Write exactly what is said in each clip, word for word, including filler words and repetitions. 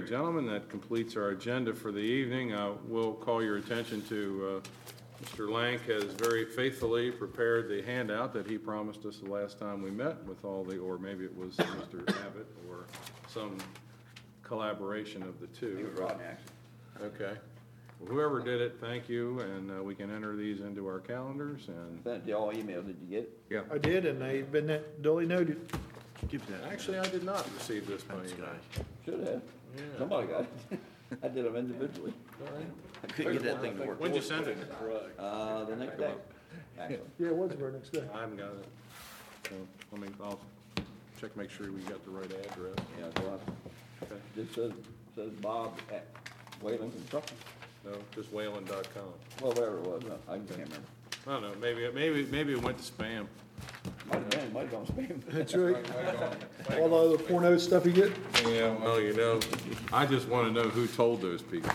gentlemen, that completes our agenda for the evening. Uh, We'll call your attention to uh, Mister Lank has very faithfully prepared the handout that he promised us the last time we met with all the, or maybe it was Mister Abbott or some collaboration of the two. He was Rodney, actually. Okay. Well, whoever did it, thank you, and uh, we can enter these into our calendars and. Sent it to y'all email, did you get it? Yeah. I did, and they've been that duly noted. Actually, I did not receive this by email. Should have. Yeah. Somebody got it. I did them individually. I couldn't get that thing to work. When'd you send it? Uh, the next day, actually. Yeah, it was the very next day. I haven't got it. So, I mean, I'll check, make sure we got the right address. Yeah, go out. Okay. Just says, says Bob at Wayland Construction. No, just wayland dot com. Well, whatever it was, I I can't remember. I don't know, maybe, maybe, maybe it went to spam. Might have been, might have gone spam. That's right. All the other porno stuff you get. Yeah, well, you know, I just want to know who told those people.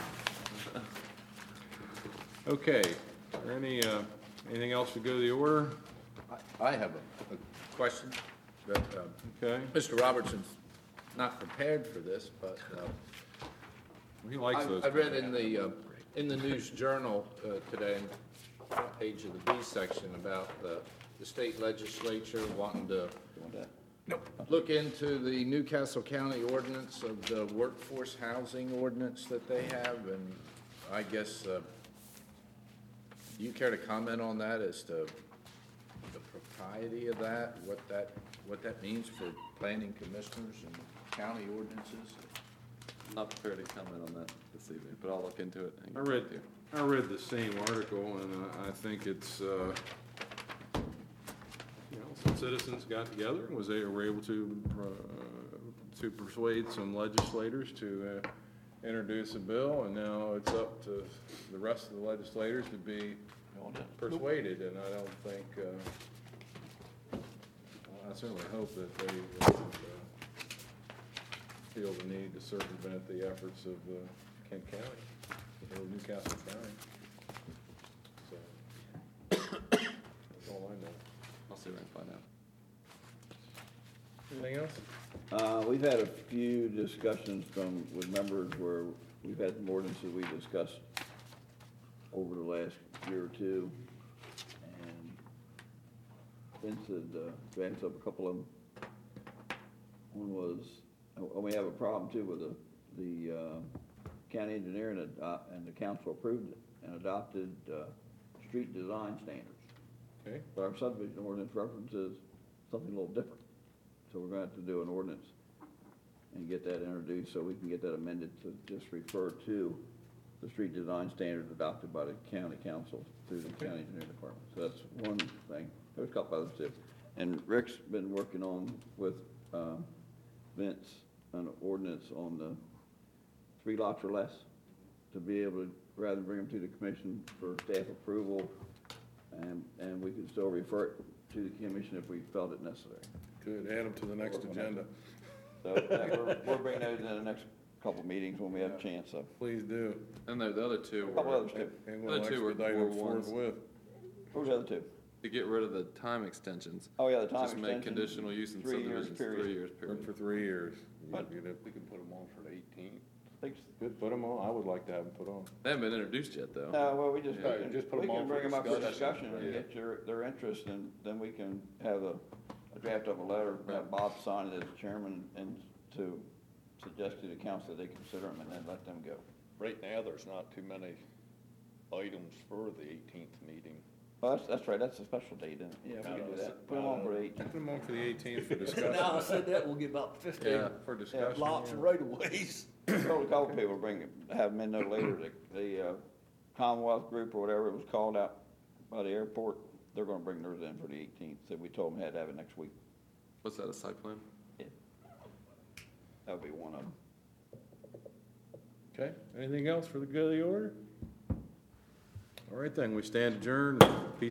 Okay, any, uh, anything else to go to the order? I have a, a question that, um, Okay, Mister Robertson's not prepared for this, but, uh, he likes I, those. I read in the, uh, in the News Journal, uh, today, front page of the B section about the, the state legislature wanting to You want that? look into the Newcastle County ordinance of the workforce housing ordinance that they have, and I guess, uh, do you care to comment on that as to the propriety of that, what that, what that means for planning commissioners and county ordinances? I'm not prepared to comment on that this evening, but I'll look into it. and I get read, back to you. I read the same article, and I, I think it's, uh, you know, some citizens got together and was, they were able to, uh, to persuade some legislators to, uh, introduce a bill, and now it's up to the rest of the legislators to be persuaded, and I don't think, uh, I certainly hope that they uh, feel the need to circumvent the efforts of uh, Kent County, or Newcastle County. So, that's all I know. I'll see what I can find out. Anything else? Uh, we've had a few discussions from, with members where we've had some ordinances we discussed over the last year or two. And Vince had, uh, advanced up a couple of them. One was, and we have a problem too with the, the, uh, county engineer and, ado- and the council approved it and adopted, uh, street design standards. Okay. But our subdivision ordinance references something a little different. So we're gonna have to do an ordinance and get that introduced so we can get that amended to just refer to the street design standards adopted by the county council through the county engineering department. So that's one thing. There's a couple others too. And Rick's been working on with, uh, Vince, an ordinance on the three lots or less to be able to, rather than bring them to the commission for staff approval, and, and we could still refer it to the commission if we felt it necessary. Good, add them to the next agenda. So that we're, we're bringing those in the next couple of meetings when we have a chance, so. Please do. And the, the other two A couple were others too. And The we'll two were- expedite were them ones. forthwith. What was the other two? to get rid of the time extensions. Oh, yeah, the time Just make extension, conditional use in three years subdivisions, period. three years Look period. for three years. But- You know, We can put them on for the eighteenth. Thanks. Good, put them on. I would like to have them put on. They haven't been introduced yet, though. No, well, we just, we Yeah, can, just put we them can on bring for them up for discussion. discussion and Yeah. get your, their interest, and then we can have a, a draft of a letter, have Bob sign it as chairman, and to suggest to the council that they consider them, and then let them go. Right now, there's not too many items for the eighteenth meeting. Well, that's, that's right, that's a special date, isn't it? Yeah, we can do that. Put them on for the eighteenth. Put them on for the eighteenth for Now I discussion. said that, we'll get about fifteen Yeah. For discussion. lots yeah. of right of ways. Told a couple people, bring, it- have them in no later, the, the uh, Commonwealth Group or whatever it was called out by the airport, they're gonna bring theirs in for the eighteenth, so we told them had to have it next week. What's that, a site plan? That'll be one of them. Okay, anything else for the good of the order? All right then, we stand adjourned.